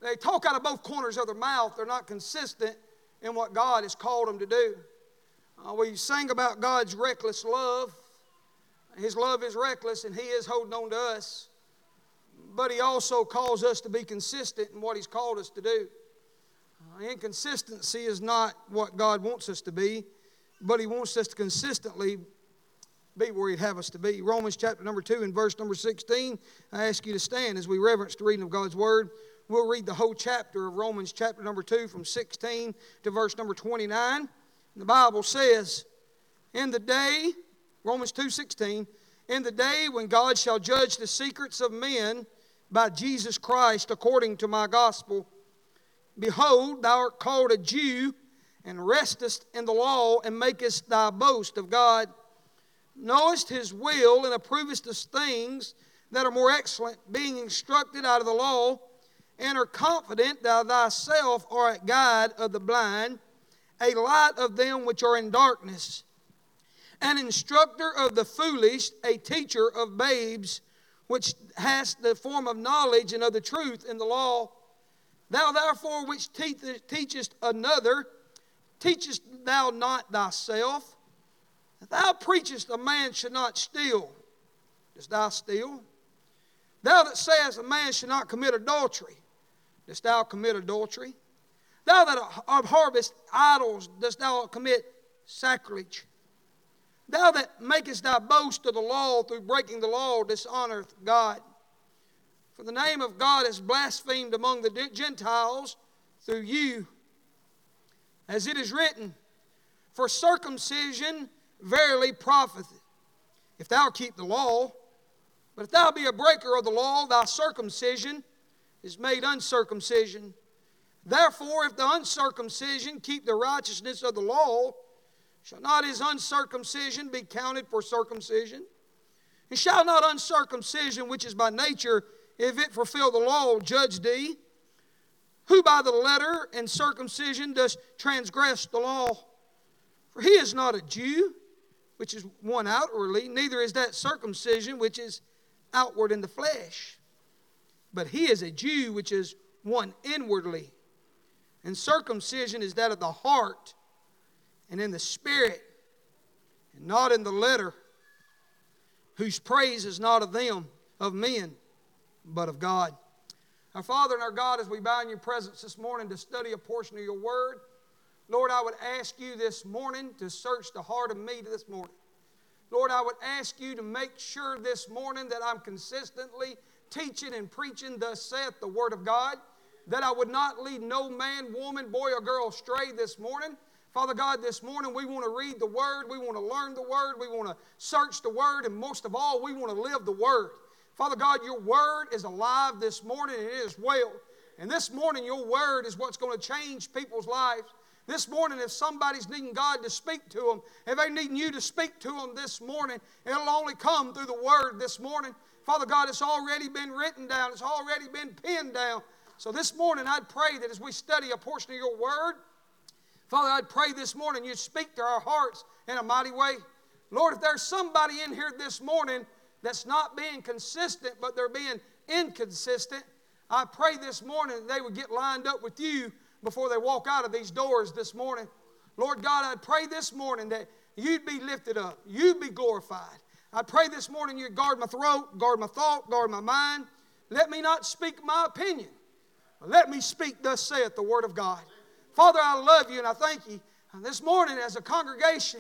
They talk out of both corners of their mouth. They're not consistent in what God has called them to do. We sing about God's reckless love. His love is reckless, and He is holding on to us. But He also calls us to be consistent in what He's called us to do. Inconsistency is not what God wants us to be, but He wants us to consistently be where He'd have us to be. Romans chapter number 2 and verse number 16. I ask you to stand as we reverence the reading of God's Word. We'll read the whole chapter of Romans chapter number 2 from 16 to verse number 29. The Bible says, in the day, Romans 2:16, in the day when God shall judge the secrets of men by Jesus Christ according to my gospel, behold, thou art called a Jew, and restest in the law, and makest thy boast of God. Knowest His will, and approvest the things that are more excellent, being instructed out of the law, and are confident that thyself art a guide of the blind, a light of them which are in darkness, an instructor of the foolish, a teacher of babes, which hast the form of knowledge and of the truth in the law. Thou therefore which teachest another, teachest thou not thyself? If thou preachest a man should not steal, dost thou steal? Thou that sayest a man should not commit adultery, dost thou commit adultery? Thou that abhorrest idols, dost thou commit sacrilege? Thou that makest thy boast of the law through breaking the law, dishonoreth God. For the name of God is blasphemed among the Gentiles through you. As it is written, for circumcision verily profiteth, if thou keep the law. But if thou be a breaker of the law, thy circumcision is made uncircumcision. Therefore, if the uncircumcision keep the righteousness of the law, shall not his uncircumcision be counted for circumcision? And shall not uncircumcision, which is by nature, if it fulfill the law, judge thee? Who by the letter and circumcision does transgress the law? For he is not a Jew, which is one outwardly, neither is that circumcision, which is outward in the flesh. But he is a Jew, which is one inwardly. And circumcision is that of the heart, and in the spirit, and not in the letter, whose praise is not of them, of men, but of God. Our Father and our God, as we bow in your presence this morning to study a portion of your word, Lord, I would ask you this morning to search the heart of me this morning. Lord, I would ask you to make sure this morning that I'm consistently teaching and preaching, thus saith the word of God, that I would not lead no man, woman, boy, or girl astray this morning. Father God, this morning we want to read the Word, we want to learn the Word, we want to search the Word, and most of all, we want to live the Word. Father God, your Word is alive this morning, and it is well. And this morning, your Word is what's going to change people's lives. This morning, if somebody's needing God to speak to them, if they're needing you to speak to them this morning, it'll only come through the Word this morning. Father God, it's already been written down. It's already been penned down. So this morning, I'd pray that as we study a portion of your Word, Father, I'd pray this morning you'd speak to our hearts in a mighty way. Lord, if there's somebody in here this morning that's not being consistent, but they're being inconsistent, I pray this morning that they would get lined up with you before they walk out of these doors this morning. Lord God, I pray this morning that you'd be lifted up, you'd be glorified. I pray this morning you'd guard my throat, guard my thought, guard my mind. Let me not speak my opinion, but let me speak, thus saith the word of God. Father, I love you and I thank you. This morning as a congregation,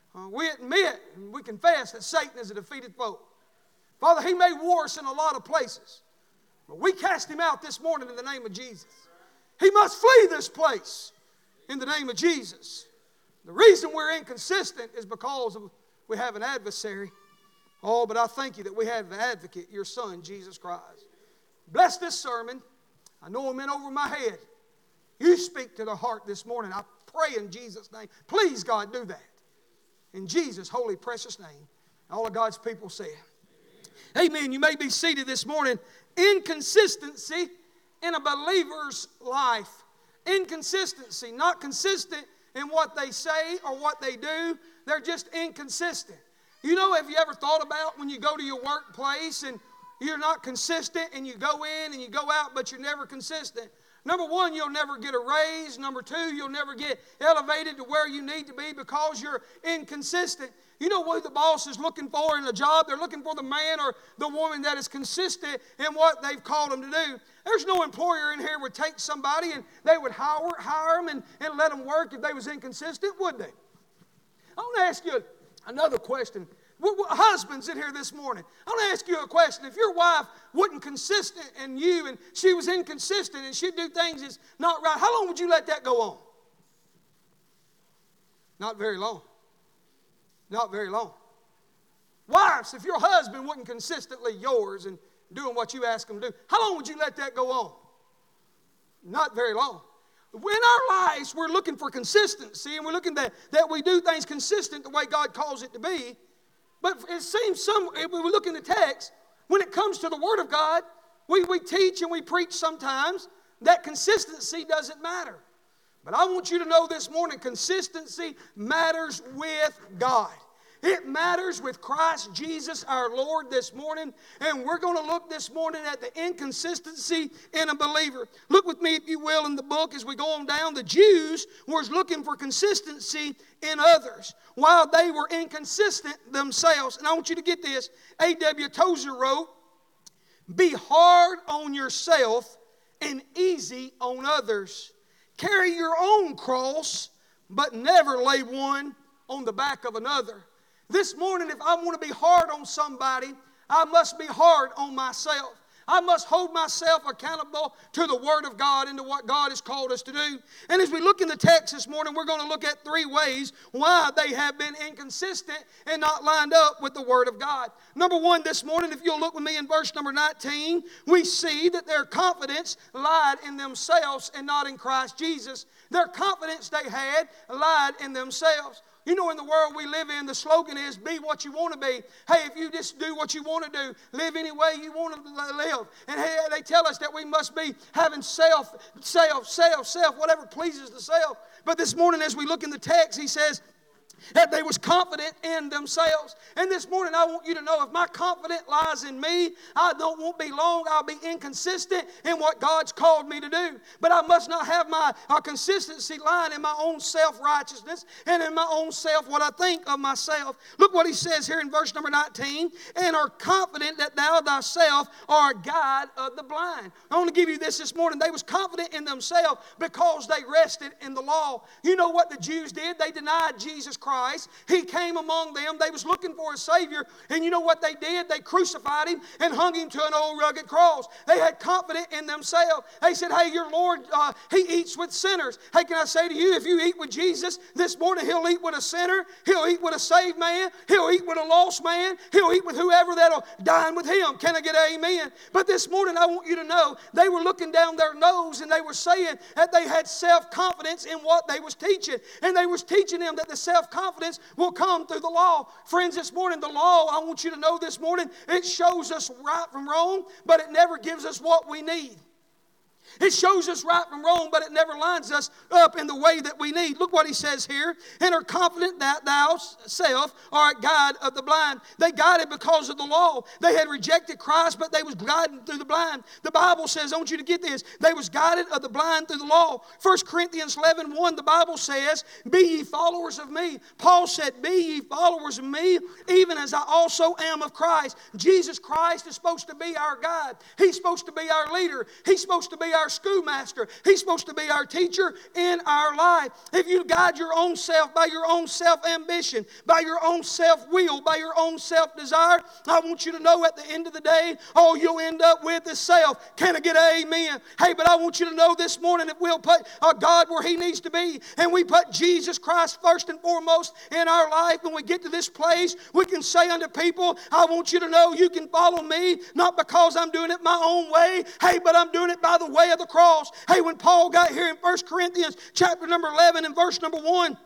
we admit and we confess that Satan is a defeated foe. Father, he may war us in a lot of places, but we cast him out this morning in the name of Jesus. He must flee this place in the name of Jesus. The reason we're inconsistent is because we have an adversary. Oh, but I thank you that we have an advocate, your Son, Jesus Christ. Bless this sermon. I know I'm in over my head. You speak to the heart this morning. I pray in Jesus' name. Please, God, do that. In Jesus' holy, precious name. All of God's people say, amen. You may be seated this morning. Inconsistency in a believer's life. Inconsistency. Not consistent in what they say or what they do. They're just inconsistent. You know, have you ever thought about when you go to your workplace and you're not consistent and you go in and you go out, but you're never consistent. Number one, you'll never get a raise. Number two, you'll never get elevated to where you need to be because you're inconsistent. You know what the boss is looking for in a job? They're looking for the man or the woman that is consistent in what they've called them to do. There's no employer in here would take somebody and they would hire them and let them work if they was inconsistent, would they? I want to ask you another question. Husbands in here this morning, I want to ask you a question. If your wife wasn't consistent in you and she was inconsistent and she'd do things that's not right, how long would you let that go on? Not very long. Not very long. Wives, if your husband wasn't consistently yours and doing what you ask him to do, how long would you let that go on? Not very long. In our lives, we're looking for consistency, and we're looking that we do things consistent the way God calls it to be. But it seems if we look in the text, when it comes to the Word of God, we teach and we preach sometimes that consistency doesn't matter. But I want you to know this morning, consistency matters with God. It matters with Christ Jesus our Lord this morning. And we're going to look this morning at the inconsistency in a believer. Look with me, if you will, in the book as we go on down. The Jews were looking for consistency in others while they were inconsistent themselves. And I want you to get this. A.W. Tozer wrote, "Be hard on yourself and easy on others. Carry your own cross, but never lay one on the back of another." This morning, if I want to be hard on somebody, I must be hard on myself. I must hold myself accountable to the Word of God and to what God has called us to do. And as we look in the text this morning, we're going to look at 3 ways why they have been inconsistent and not lined up with the Word of God. Number 1 this morning, if you'll look with me in verse number 19, we see that their confidence lied in themselves and not in Christ Jesus. Their confidence they had lied in themselves. You know, in the world we live in, the slogan is, be what you want to be. Hey, if you just do what you want to do, live any way you want to live. And hey, they tell us that we must be having self, whatever pleases the self. But this morning as we look in the text, he says, that they was confident in themselves. And this morning I want you to know, if my confidence lies in me, won't be long. I'll be inconsistent in what God's called me to do. But I must not have my consistency lying in my own self-righteousness and in my own self, what I think of myself. Look what he says here in verse number 19. And are confident that thou thyself art a guide of the blind. I want to give you this morning. They was confident in themselves because they rested in the law. You know what the Jews did? They denied Jesus Christ. He came among them. They was looking for a Savior. And you know what they did? They crucified Him and hung Him to an old rugged cross. They had confidence in themselves. They said, hey, your Lord, He eats with sinners. Hey, can I say to you, if you eat with Jesus this morning, He'll eat with a sinner. He'll eat with a saved man. He'll eat with a lost man. He'll eat with whoever that'll dine with Him. Can I get an amen? But this morning, I want you to know, they were looking down their nose and they were saying that they had self-confidence in what they was teaching. And they was teaching them that the self-confidence will come through the law. Friends, this morning, the law, I want you to know this morning, it shows us right from wrong, but it never gives us what we need. It shows us right from wrong, but it never lines us up in the way that we need. Look what he says here. And are confident that thou self art a guide of the blind. They guided because of the law. They had rejected Christ, but they was guided through the blind. The Bible says, I want you to get this, they was guided of the blind through the law. 1 Corinthians 11:1, the Bible says, be ye followers of me. Paul said, be ye followers of me, even as I also am of Christ. Jesus Christ is supposed to be our guide. He's supposed to be our leader. He's supposed to be our schoolmaster. He's supposed to be our teacher in our life. If you guide your own self by your own self-ambition, by your own self-will, by your own self-desire, I want you to know at the end of the day, all you'll end up with is self. Can I get an amen? Hey, but I want you to know this morning, if we'll put God where He needs to be, and we put Jesus Christ first and foremost in our life, when we get to this place, we can say unto people, I want you to know you can follow me, not because I'm doing it my own way, hey, but I'm doing it by the way of the cross. Hey, when Paul got here in 1 Corinthians chapter number 11 and verse number 1,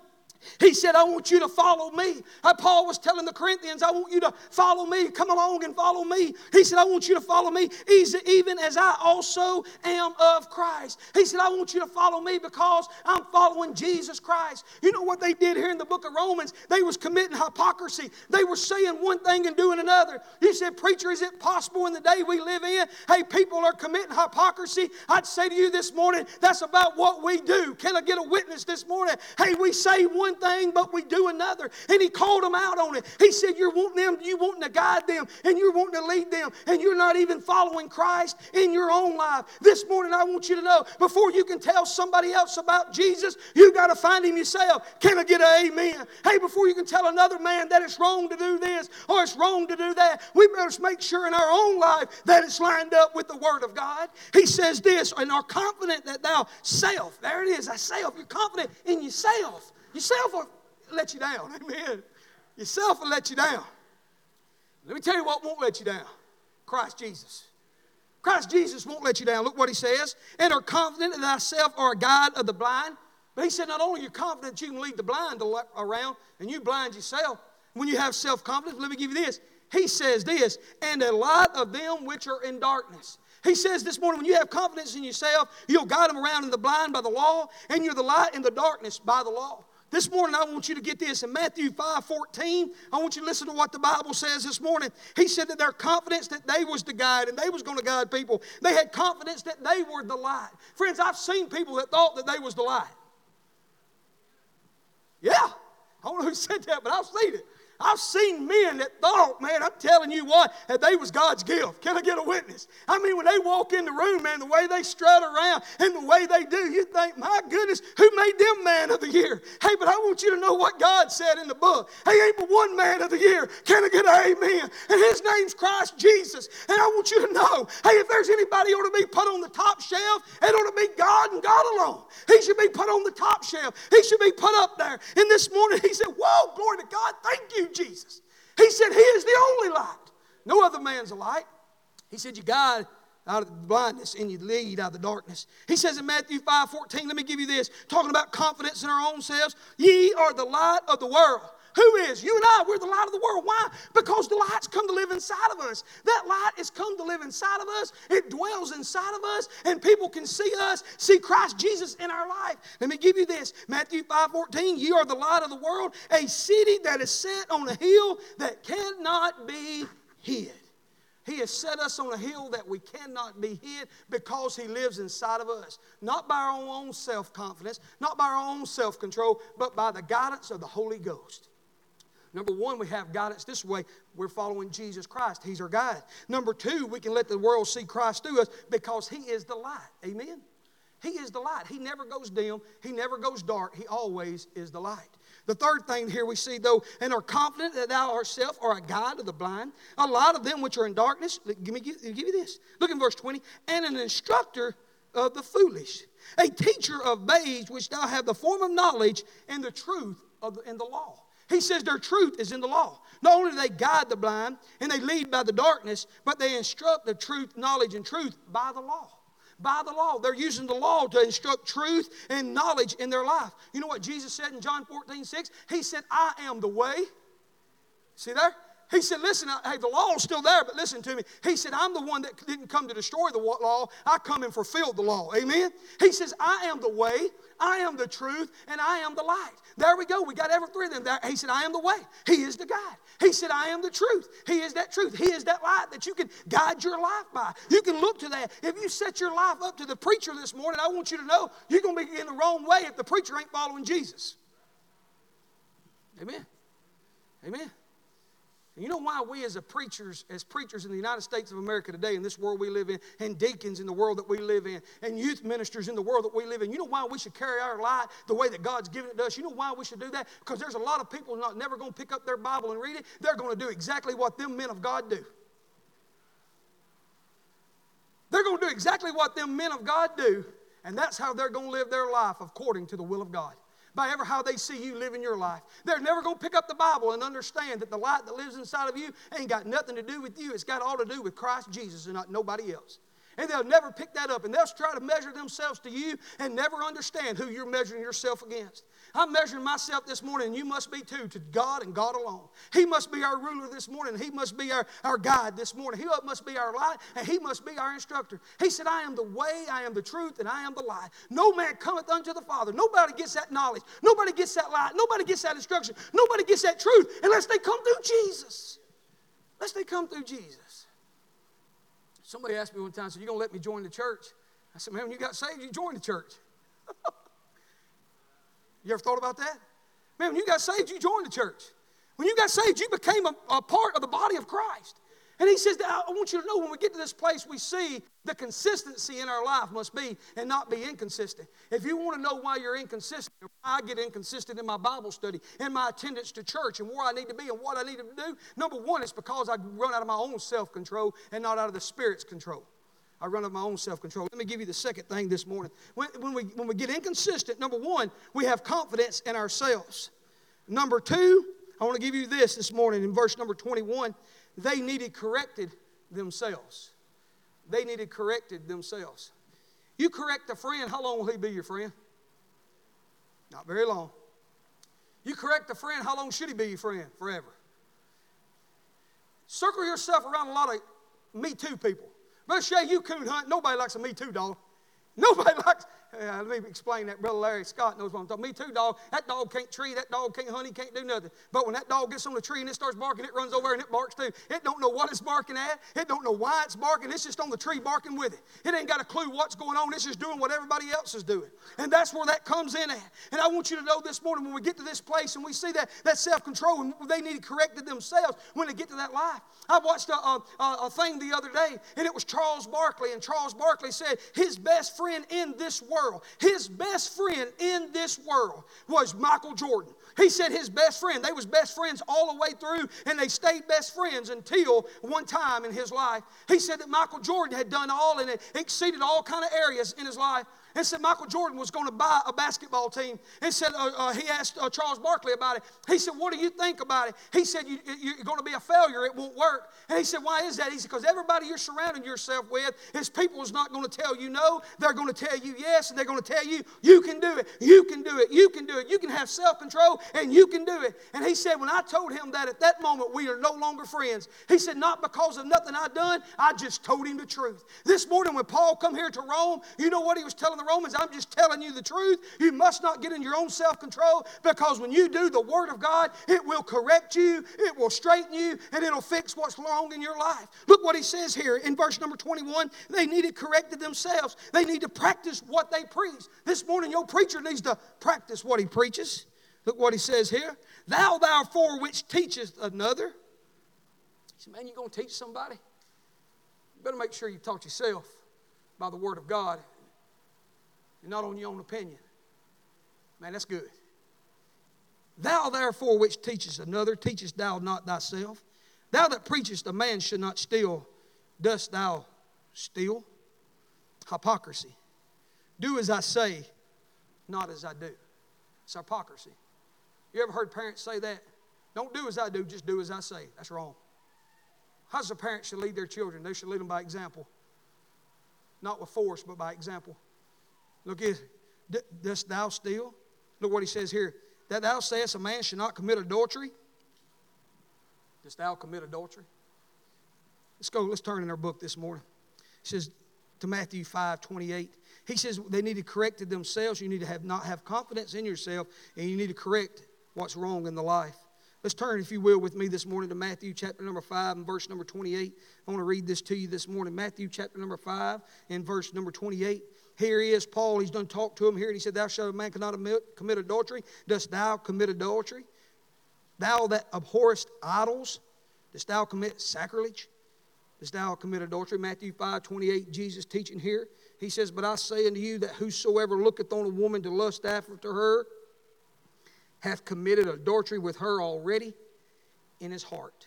He said, I want you to follow me. Paul was telling the Corinthians, I want you to follow me. Come along and follow me. He said, I want you to follow me even as I also am of Christ. He said, I want you to follow me because I'm following Jesus Christ. You know what they did here in the book of Romans? They was committing hypocrisy. They were saying one thing and doing another. You said, preacher, is it possible in the day we live in? Hey, people are committing hypocrisy. I'd say to you this morning, that's about what we do. Can I get a witness this morning? Hey, we say one thing, but we do another. And he called them out on it. He said, you wanting to guide them, and you're wanting to lead them, and you're not even following Christ in your own life. This morning, I want you to know, before you can tell somebody else about Jesus, you got to find him yourself. Can I get an amen? Hey, before you can tell another man that it's wrong to do this or it's wrong to do that, we better make sure in our own life that it's lined up with the Word of God. He says this, and are confident that thou self, there it is, thyself, you're confident in yourself. Yourself will let you down. Amen. Yourself will let you down. Let me tell you what won't let you down. Christ Jesus. Christ Jesus won't let you down. Look what he says. And are confident that thyself are a guide of the blind. But he said not only are you confident you can lead the blind around and you blind yourself, when you have self-confidence, let me give you this. He says this, and a light of them which are in darkness. He says this morning, when you have confidence in yourself, you'll guide them around in the blind by the law, and you're the light in the darkness by the law. This morning, I want you to get this. In Matthew 5:14, I want you to listen to what the Bible says this morning. He said that their confidence that they was to guide and they was going to guide people. They had confidence that they were the light. Friends, I've seen people that thought that they was the light. Yeah. I don't know who said that, but I've seen it. I've seen men that thought, man, I'm telling you what, that they was God's gift. Can I get a witness? I mean, when they walk in the room, man, the way they strut around and the way they do, you think, my goodness, who made them man of the year? Hey, but I want you to know what God said in the book. Hey, ain't but one man of the year. Can I get an amen? And his name's Christ Jesus. And I want you to know, hey, if there's anybody ought to be put on the top shelf, it ought to be God and God alone. He should be put on the top shelf. He should be put up there. And this morning he said, whoa, glory to God, thank you, Jesus. He said he is the only light. No other man's a light. He said you guide out of the blindness and you lead out of the darkness. He says in Matthew 5:14, let me give you this, talking about confidence in our own selves. Ye are the light of the world. Who is? You and I, we're the light of the world. Why? Because the light's come to live inside of us. That light has come to live inside of us. It dwells inside of us, and people can see us, see Christ Jesus in our life. Let me give you this. Matthew 5:14, ye are the light of the world, a city that is set on a hill that cannot be hid. He has set us on a hill that we cannot be hid because he lives inside of us. Not by our own self-confidence, not by our own self-control, but by the guidance of the Holy Ghost. Number one, we have guidance this way. We're following Jesus Christ. He's our guide. Number two, we can let the world see Christ through us because he is the light. Amen? He is the light. He never goes dim. He never goes dark. He always is the light. The third thing here we see, though, and are confident that thou ourself are a guide of the blind, a light of them which are in darkness. Give you this. Look in verse 20. And an instructor of the foolish, a teacher of babes which thou have the form of knowledge and the truth in the law. He says their truth is in the law. Not only do they guide the blind and they lead by the darkness, but they instruct the truth, knowledge, and truth by the law. By the law. They're using the law to instruct truth and knowledge in their life. You know what Jesus said in John 14:6? He said, I am the way. See there? He said, listen, hey, the law is still there, but listen to me. He said, I'm the one that didn't come to destroy the law. I come and fulfilled the law. Amen? He says, I am the way, I am the truth, and I am the light. There we go. We got every three of them there. He said, I am the way. He is the guide. He said, I am the truth. He is that truth. He is that light that you can guide your life by. You can look to that. If you set your life up to the preacher this morning, I want you to know you're going to be in the wrong way if the preacher ain't following Jesus. Amen? Amen? And you know why we as preachers in the United States of America today, in this world we live in, and deacons in the world that we live in, and youth ministers in the world that we live in, you know why we should carry our light the way that God's given it to us? You know why we should do that? Because there's a lot of people never going to pick up their Bible and read it. They're going to do exactly what them men of God do. They're going to do exactly what them men of God do, and that's how they're going to live their life according to the will of God. By ever how they see you living your life. They're never going to pick up the Bible and understand that the light that lives inside of you ain't got nothing to do with you. It's got all to do with Christ Jesus and not nobody else. And they'll never pick that up. And they'll try to measure themselves to you and never understand who you're measuring yourself against. I'm measuring myself this morning, and you must be too, to God and God alone. He must be our ruler this morning. He must be our guide this morning. He must be our light, and He must be our instructor. He said, I am the way, I am the truth, and I am the light. No man cometh unto the Father. Nobody gets that knowledge. Nobody gets that light. Nobody gets that instruction. Nobody gets that truth unless they come through Jesus. Unless they come through Jesus. Somebody asked me one time, so you going to let me join the church? I said, man, when you got saved, you joined the church. You ever thought about that? Man, when you got saved, you joined the church. When you got saved, you became a part of the body of Christ. And he says, I want you to know when we get to this place, we see the consistency in our life must be and not be inconsistent. If you want to know why you're inconsistent, I get inconsistent in my Bible study, in my attendance to church, and where I need to be and what I need to do. Number one, it's because I run out of my own self-control and not out of the Spirit's control. I run out of my own self-control. Let me give you the second thing this morning. When we get inconsistent, number one, we have confidence in ourselves. Number two, I want to give you this morning in verse number 21. They needed corrected themselves. They needed corrected themselves. You correct a friend, how long will he be your friend? Not very long. You correct a friend, how long should he be your friend? Forever. Circle yourself around a lot of Me Too people. Brother Shay, you coon hunt. Nobody likes a Me Too dog. Nobody likes, let me explain that. Brother Larry Scott knows what I'm talking. Me Too dog. That dog can't tree. That dog can't hunt. He can't do nothing. But when that dog gets on the tree and it starts barking, it runs over and it barks too. It don't know what it's barking at. It don't know why it's barking. It's just on the tree barking with it. It ain't got a clue what's going on. It's just doing what everybody else is doing. And that's where that comes in at. And I want you to know this morning when we get to this place and we see that self-control and they need to correct it themselves when they get to that life. I watched a thing the other day and it was Charles Barkley. And Charles Barkley said his best friend in this world, his best friend in this world was Michael Jordan. He said his best friend, they was best friends all the way through, and they stayed best friends until one time in his life. He said that Michael Jordan had done all and it exceeded all kind of areas in his life. And said Michael Jordan was going to buy a basketball team. And said he asked Charles Barkley about it. He said, what do you think about it? He said, you're going to be a failure. It won't work. And he said, why is that? He said, because everybody you're surrounding yourself with is people who's not going to tell you no. They're going to tell you yes. And they're going to tell you, you can do it. You can do it. You can do it. You can have self-control and you can do it. And he said, when I told him that at that moment, we are no longer friends. He said, not because of nothing I done. I just told him the truth. This morning when Paul come here to Rome, you know what he was telling the Romans? I'm just telling you the truth. You must not get in your own self-control, because when you do the Word of God, it will correct you, it will straighten you, and it'll fix what's wrong in your life. Look what he says here in verse number 21. They needed corrected themselves. They need to practice what they preach. This morning your preacher needs to practice what he preaches. Look what he says here. Thou therefore which teachest another. He said, man, you going to teach somebody? You better make sure you taught yourself by the Word of God and not on your own opinion. Man, that's good. Thou therefore which teachest another, teachest thou not thyself? Thou that preachest a man should not steal, dost thou steal? Hypocrisy. Do as I say, not as I do. It's hypocrisy. You ever heard parents say that? Don't do as I do, just do as I say. That's wrong. How does a parent should lead their children? They should lead them by example. Not with force, but by example. Look here, dost thou steal? Look what he says here. That thou sayest a man should not commit adultery. Dost thou commit adultery? Let's turn in our book this morning. It says to Matthew 5:28. He says they need to correct it themselves. You need to not have confidence in yourself, and you need to correct what's wrong in the life. Let's turn, if you will, with me this morning to Matthew chapter number 5 and verse number 28. I want to read this to you this morning. Matthew chapter number 5 and verse number 28. Here he is, Paul. He's done talked to him here. And he said, thou shalt a man cannot commit adultery. Dost thou commit adultery? Thou that abhorrest idols, dost thou commit sacrilege? Dost thou commit adultery? Matthew 5:28, Jesus teaching here. He says, but I say unto you that whosoever looketh on a woman to lust after her hath committed adultery with her already in his heart.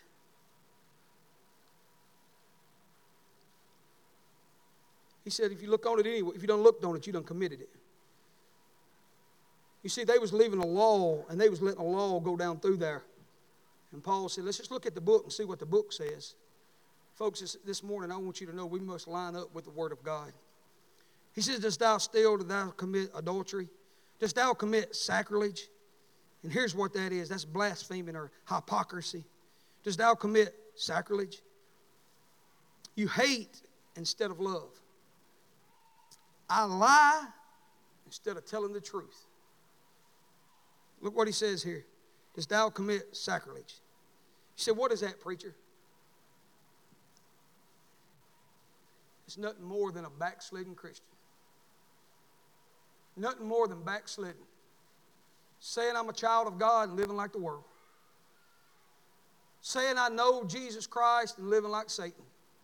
He said, if you look on it anyway, if you don't look on it, you done committed it. You see, they was leaving a law, and they was letting a law go down through there. And Paul said, let's just look at the book and see what the book says. Folks, this morning I want you to know we must line up with the Word of God. He says, dost thou steal, dost thou commit adultery? Dost thou commit sacrilege? And here's what that is. That's blaspheming or hypocrisy. Dost thou commit sacrilege? You hate instead of love. I lie instead of telling the truth. Look what he says here. Dost thou commit sacrilege? You said, what is that, preacher? It's nothing more than a backslidden Christian. Nothing more than backslidden. Saying I'm a child of God and living like the world. Saying I know Jesus Christ and living like Satan.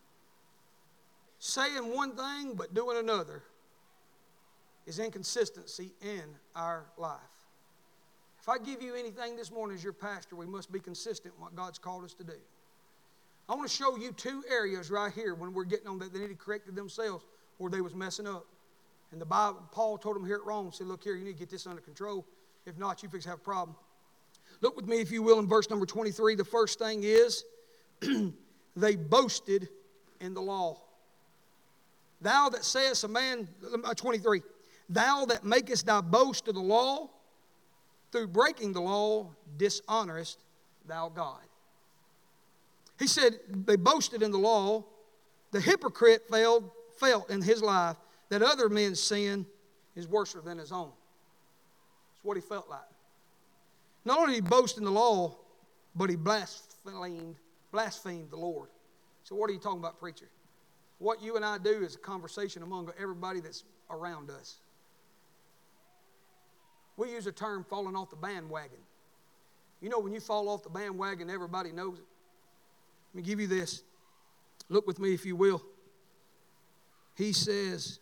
Saying one thing but doing another is inconsistency in our life. If I give you anything this morning as your pastor, we must be consistent in what God's called us to do. I want to show you two areas right here when we're getting on that they need to correct themselves or they was messing up. And the Bible, Paul told them here at Rome, said, look here, you need to get this under control. If not, you fix have a problem. Look with me, if you will, in verse number 23. The first thing is, they boasted in the law. Thou that sayest a man, 23, thou that makest thy boast of the law, through breaking the law, dishonorest thou God. He said they boasted in the law. The hypocrite felt in his life that other men's sin is worse than his own. That's what he felt like. Not only did he boast in the law, but he blasphemed the Lord. So what are you talking about, preacher? What you and I do is a conversation among everybody that's around us. We use the term falling off the bandwagon. You know, when you fall off the bandwagon, everybody knows it. Let me give you this. Look with me, if you will. He says,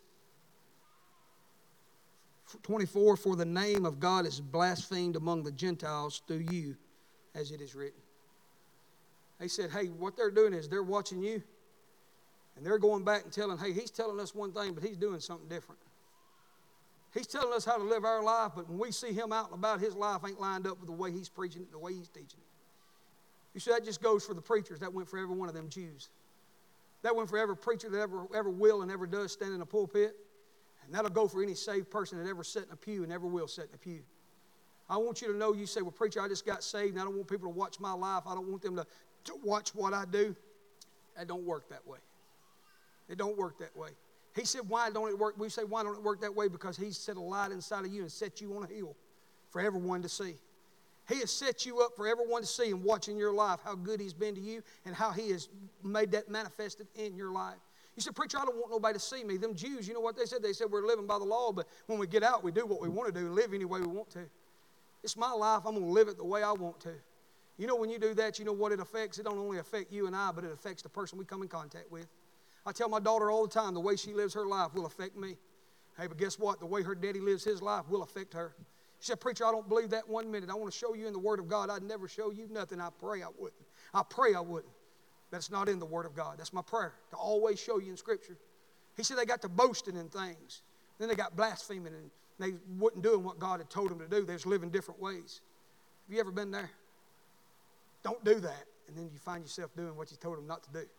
24, for the name of God is blasphemed among the Gentiles through you, as it is written. He said, hey, what they're doing is they're watching you, and they're going back and telling, hey, he's telling us one thing, but he's doing something different. He's telling us how to live our life, but when we see him out and about, his life ain't lined up with the way he's preaching it, the way he's teaching it. You see, that just goes for the preachers. That went for every one of them Jews. That went for every preacher that ever will and ever does stand in a pulpit. And that'll go for any saved person that ever sat in a pew and ever will sit in a pew. I want you to know, you say, well, preacher, I just got saved, and I don't want people to watch my life. I don't want them to watch what I do. That don't work that way. It don't work that way. He said, why don't it work? We say, why don't it work that way? Because he's set a light inside of you and set you on a hill for everyone to see. He has set you up for everyone to see and watch in your life how good he's been to you and how he has made that manifested in your life. You said, preacher, I don't want nobody to see me. Them Jews, you know what they said? They said we're living by the law, but when we get out, we do what we want to do and live any way we want to. It's my life. I'm going to live it the way I want to. You know, when you do that, you know what it affects? It don't only affect you and I, but it affects the person we come in contact with. I tell my daughter all the time, the way she lives her life will affect me. Hey, but guess what? The way her daddy lives his life will affect her. She said, preacher, I don't believe that 1 minute. I want to show you in the Word of God. I'd never show you nothing. I pray I wouldn't. I pray I wouldn't. That's not in the Word of God. That's my prayer, to always show you in Scripture. He said they got to boasting in things. Then they got blaspheming, and they wasn't doing what God had told them to do. They was living different ways. Have you ever been there? Don't do that. And then you find yourself doing what you told them not to do.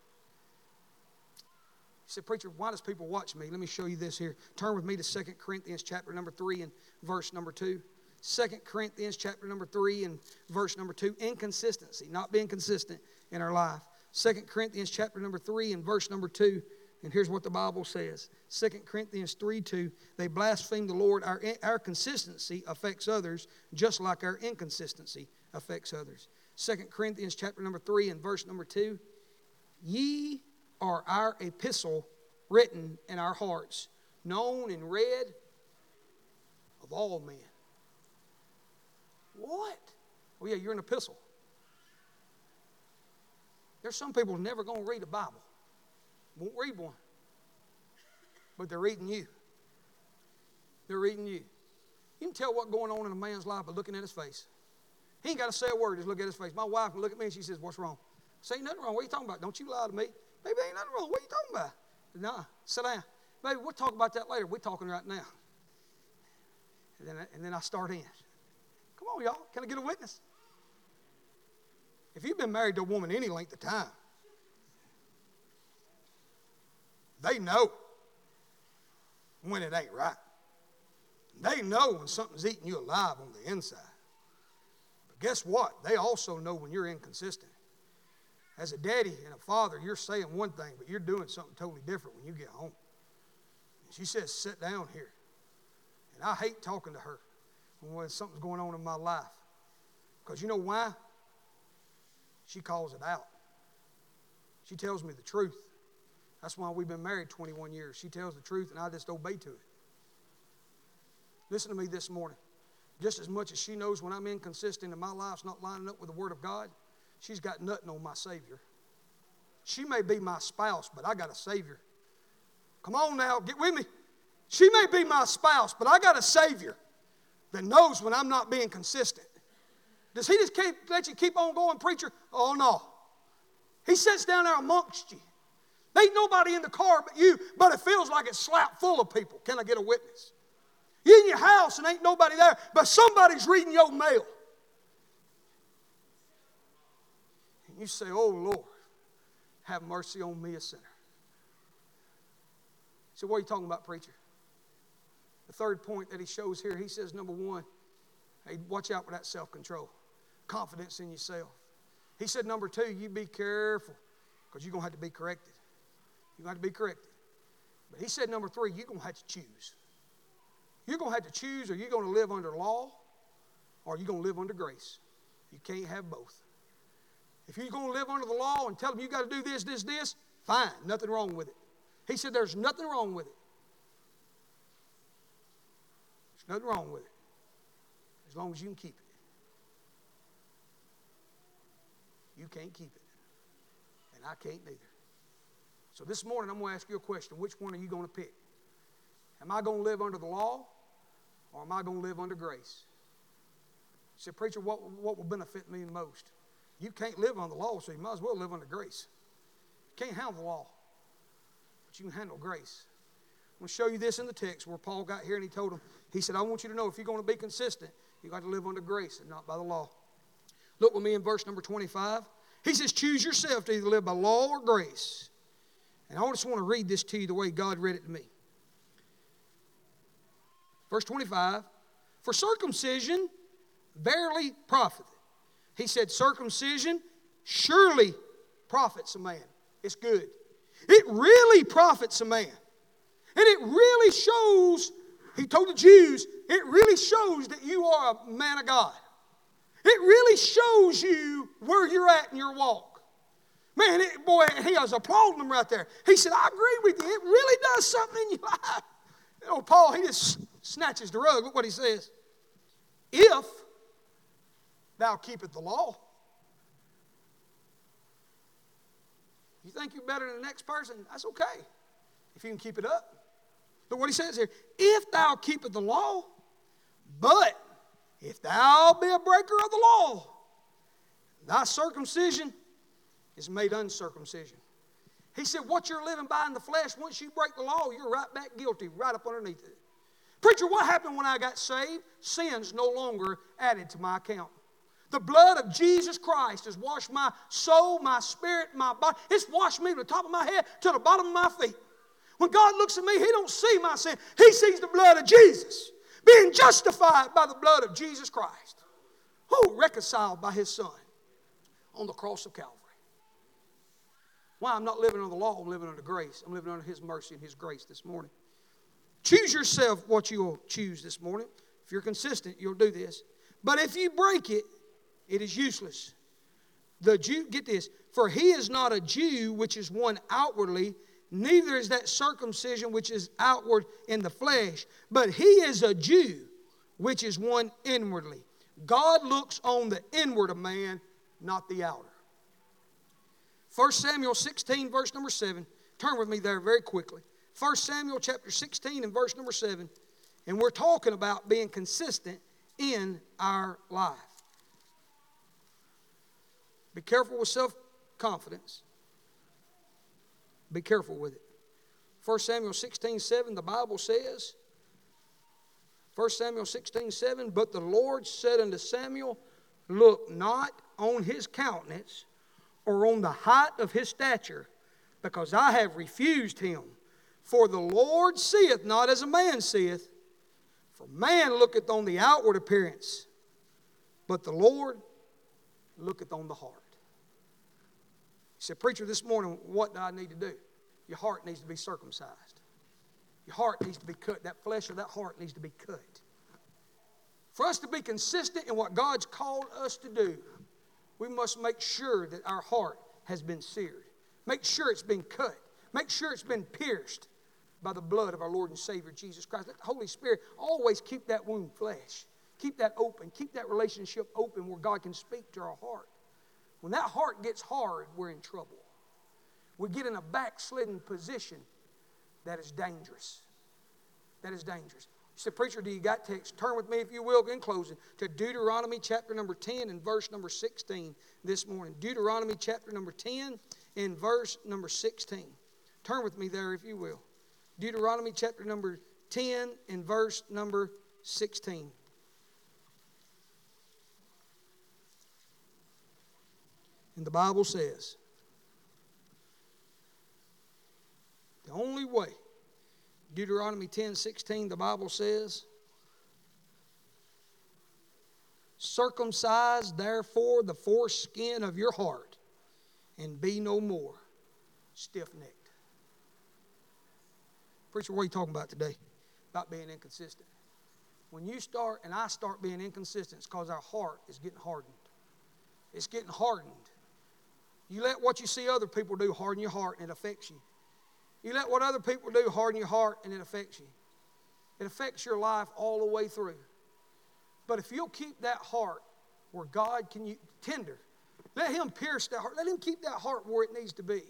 He said, preacher, why does people watch me? Let me show you this here. Turn with me to 2 Corinthians chapter number 3 and verse number 2. 2 Corinthians chapter number 3 and verse number 2. Inconsistency, not being consistent in our life. 2 Corinthians chapter number 3 and verse number 2. And here's what the Bible says. 2 Corinthians 3:2. They blaspheme the Lord. Our consistency affects others just like our inconsistency affects others. 2 Corinthians chapter number 3 and verse number 2. Ye are our epistle written in our hearts, known and read of all men. What? Oh yeah, you're an epistle. There's some people never going to read a Bible. Won't read one. But they're reading you. They're reading you. You can tell what's going on in a man's life by looking at his face. He ain't got to say a word, just look at his face. My wife can look at me and she says, what's wrong? I say, ain't nothing wrong. What are you talking about? Don't you lie to me. Baby, ain't nothing wrong. What are you talking about? Nah, sit down. Baby, we'll talk about that later. We're talking right now. And then I start in. Come on, y'all. Can I get a witness? If you've been married to a woman any length of time, They know when it ain't right. They know when something's eating you alive on the inside. But guess what? They also know when you're inconsistent. As a daddy and a father, you're saying one thing, but you're doing something totally different when you get home. And she says, sit down here. And I hate talking to her when something's going on in my life. Because you know why? She calls it out. She tells me the truth. That's why we've been married 21 years. She tells the truth, and I just obey to it. Listen to me this morning. Just as much as she knows when I'm inconsistent and my life's not lining up with the Word of God, she's got nothing on my Savior. She may be my spouse, but I got a Savior. Come on now, get with me. She may be my spouse, but I got a Savior that knows when I'm not being consistent. Does he just let you keep on going, preacher? Oh, no. He sits down there amongst you. There ain't nobody in the car but you, but it feels like it's slapped full of people. Can I get a witness? You're in your house and ain't nobody there, but somebody's reading your mail. And you say, oh, Lord, have mercy on me, a sinner. So what are you talking about, preacher? The third point that he shows here, he says, number one, hey, watch out for that self-control, confidence in yourself. He said, number two, you be careful because you're going to have to be corrected. You're going to have to be corrected. But he said, number three, you're going to have to choose. You're going to have to choose, or you're going to live under law or you're going to live under grace. You can't have both. If you're going to live under the law and tell them you got to do this, fine, nothing wrong with it. He said there's nothing wrong with it. There's nothing wrong with it as long as you can keep it. You can't keep it, and I can't neither. So this morning I'm going to ask you a question. Which one are you going to pick? Am I going to live under the law or am I going to live under grace? You say, preacher, what will benefit me the most? You can't live under the law, so you might as well live under grace. You can't handle the law, but you can handle grace. I'm going to show you this in the text where Paul got here and he told him, he said, I want you to know if you're going to be consistent, you've got to live under grace and not by the law. Look with me in verse number 25. He says, choose yourself to either live by law or grace. And I just want to read this to you the way God read it to me. Verse 25, for circumcision verily profiteth. He said, circumcision surely profits a man. It's good. It really profits a man. And it really shows, he told the Jews, it really shows that you are a man of God. It really shows you where you're at in your walk. Man, he was applauding them right there. He said, I agree with you. It really does something in your life. You know, Paul, he just snatches the rug. Look what he says. If thou keepest the law. You think you're better than the next person? That's okay. If you can keep it up. Look what he says here. If thou keepest the law, but if thou be a breaker of the law, thy circumcision is made uncircumcision. He said, what you're living by in the flesh, once you break the law, you're right back guilty, right up underneath it. Preacher, what happened when I got saved? Sin's no longer added to my account. The blood of Jesus Christ has washed my soul, my spirit, my body. It's washed me from the top of my head to the bottom of my feet. When God looks at me, He don't see my sin. He sees the blood of Jesus. Being justified by the blood of Jesus Christ. Oh, reconciled by His Son on the cross of Calvary. Why? I'm not living under the law, I'm living under grace. I'm living under His mercy and His grace this morning. Choose yourself what you will choose this morning. If you're consistent, you'll do this. But if you break it, it is useless. The Jew, get this, for he is not a Jew which is one outwardly, neither is that circumcision which is outward in the flesh, but he is a Jew which is one inwardly. God looks on the inward of man, not the outer. 1 Samuel 16, verse number 7. Turn with me there very quickly. 1 Samuel chapter 16 and verse number 7. And we're talking about being consistent in our life. Be careful with self-confidence. Be careful with it. 1 Samuel 16, 7, the Bible says, 1 Samuel 16, 7, but the Lord said unto Samuel, look not on his countenance or on the height of his stature, because I have refused him. For the Lord seeth not as a man seeth, for man looketh on the outward appearance, but the Lord looketh on the heart. You said, preacher, this morning, what do I need to do? Your heart needs to be circumcised. Your heart needs to be cut. That flesh of that heart needs to be cut. For us to be consistent in what God's called us to do, we must make sure that our heart has been seared. Make sure it's been cut. Make sure it's been pierced by the blood of our Lord and Savior Jesus Christ. Let the Holy Spirit always keep that wound flesh. Keep that open. Keep that relationship open where God can speak to our heart. When that heart gets hard, we're in trouble. We get in a backslidden position that is dangerous. That is dangerous. You said, preacher, do you got text? Turn with me, if you will, in closing, to Deuteronomy chapter number 10 and verse number 16 this morning. Deuteronomy chapter number 10 and verse number 16. Turn with me there, if you will. Deuteronomy chapter number 10 and verse number 16. And the Bible says, the only way, Deuteronomy 10:16, the Bible says, circumcise therefore the foreskin of your heart, and be no more stiff-necked. Preacher, what are you talking about today? About being inconsistent. When you start and I start being inconsistent, it's because our heart is getting hardened. It's getting hardened. You let what you see other people do harden your heart, and it affects you. You let what other people do harden your heart, and it affects you. It affects your life all the way through. But if you'll keep that heart where God can tender, let Him pierce that heart. Let Him keep that heart where it needs to be.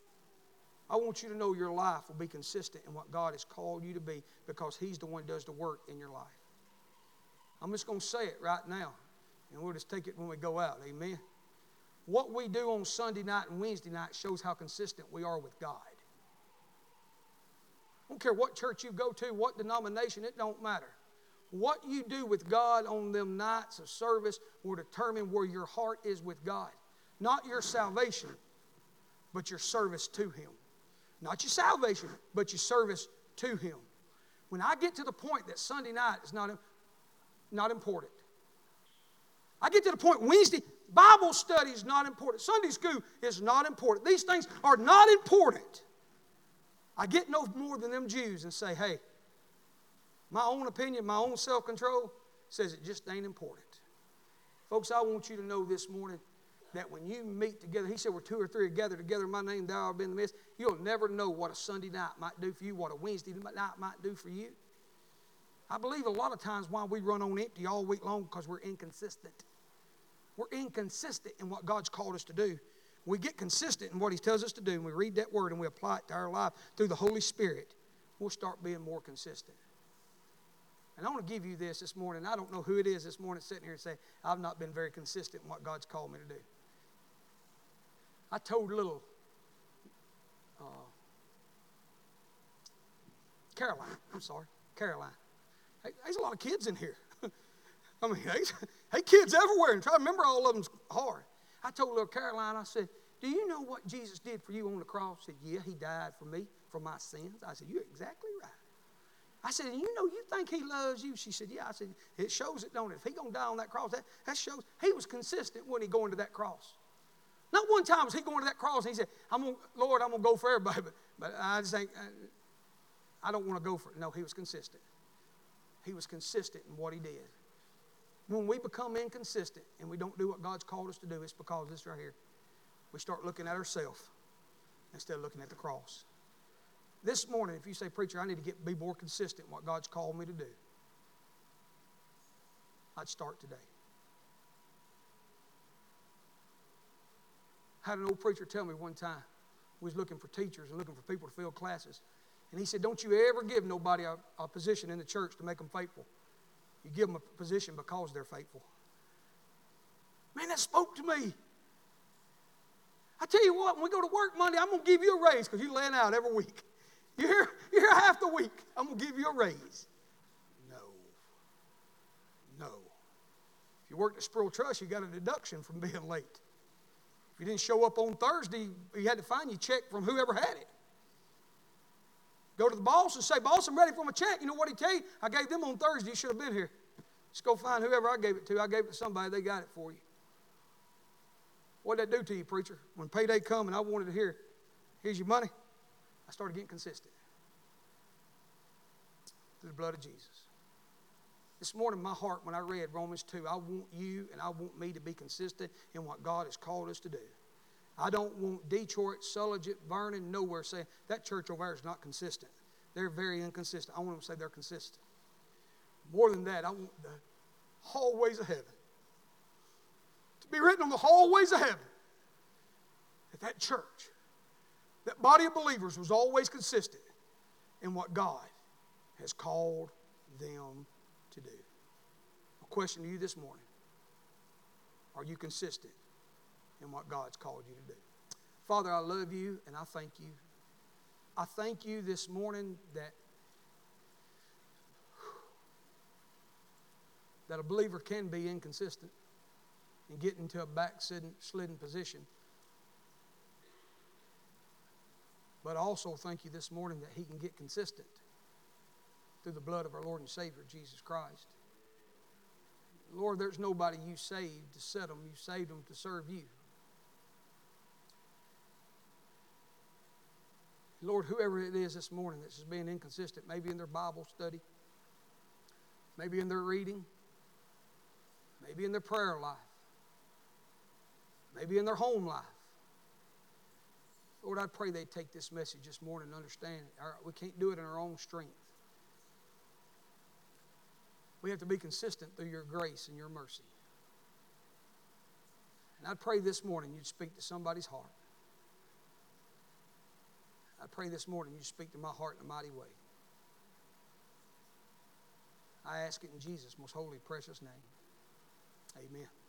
I want you to know your life will be consistent in what God has called you to be, because He's the one who does the work in your life. I'm just going to say it right now, and we'll just take it when we go out. Amen. What we do on Sunday night and Wednesday night shows how consistent we are with God. I don't care what church you go to, what denomination, it don't matter. What you do with God on them nights of service will determine where your heart is with God. Not your salvation, but your service to Him. Not your salvation, but your service to Him. When I get to the point that Sunday night is not important. I get to the point Wednesday, Bible study is not important. Sunday school is not important. These things are not important. I get no more than them Jews and say, hey, my own opinion, my own self-control says it just ain't important. Folks, I want you to know this morning that when you meet together, He said, where two or three are gathered together in my name, thou art in the midst. You'll never know what a Sunday night might do for you, what a Wednesday night might do for you. I believe a lot of times why we run on empty all week long because we're inconsistent. We're inconsistent in what God's called us to do. We get consistent in what He tells us to do, and we read that Word and we apply it to our life through the Holy Spirit, we'll start being more consistent. And I want to give you this morning. I don't know who it is this morning sitting here and saying, I've not been very consistent in what God's called me to do. I told little Caroline. Hey, there's a lot of kids in here. I mean, hey, kids everywhere, and try to remember all of them's hard. I told little Caroline, I said, do you know what Jesus did for you on the cross? She said, yeah, He died for me, for my sins. I said, you're exactly right. I said, and you think He loves you? She said, yeah. I said, it shows it, don't it? If He going to die on that cross, that shows He was consistent when He going to that cross. Not one time was He going to that cross and He said, Lord, I'm going to go for everybody, but I just think, I don't want to go for it. No, He was consistent. He was consistent in what He did. When we become inconsistent and we don't do what God's called us to do, it's because of this right here. We start looking at ourselves instead of looking at the cross. This morning, if you say, preacher, I need to be more consistent in what God's called me to do, I'd start today. I had an old preacher tell me one time, we was looking for teachers and looking for people to fill classes. And he said, don't you ever give nobody a position in the church to make them faithful. You give them a position because they're faithful. Man, that spoke to me. I tell you what, when we go to work Monday, I'm going to give you a raise because you're laying out every week. You're here half the week. I'm going to give you a raise. No. If you worked at Sproul Trust, you got a deduction from being late. If you didn't show up on Thursday, you had to find your check from whoever had it. Go to the boss and say, boss, I'm ready for my check. You know what he tell you? I gave them on Thursday. You should have been here. Just go find whoever I gave it to. I gave it to somebody. They got it for you. What did that do to you, preacher? When payday come and I wanted to hear, here's your money, I started getting consistent. Through the blood of Jesus. This morning, my heart, when I read Romans 2, I want you and I want me to be consistent in what God has called us to do. I don't want Detroit, Sulligent, Vernon, nowhere saying, that church over there is not consistent. They're very inconsistent. I want them to say they're consistent. More than that, I want the hallways of heaven to be written on the hallways of heaven that church, that body of believers was always consistent in what God has called them to do. A question to you this morning. Are you consistent in what God's called you to do? Father, I love you and I thank you. I thank you this morning that a believer can be inconsistent and get into a backslidden position. But I also thank you this morning that he can get consistent through the blood of our Lord and Savior, Jesus Christ. Lord, there's nobody you saved to set them. You saved them to serve you. Lord, whoever it is this morning that's just being inconsistent, maybe in their Bible study, maybe in their reading, maybe in their prayer life, maybe in their home life. Lord, I pray they take this message this morning and understand it. We can't do it in our own strength. We have to be consistent through your grace and your mercy. And I pray this morning you'd speak to somebody's heart. I pray this morning you'd speak to my heart in a mighty way. I ask it in Jesus' most holy, precious name. Amen.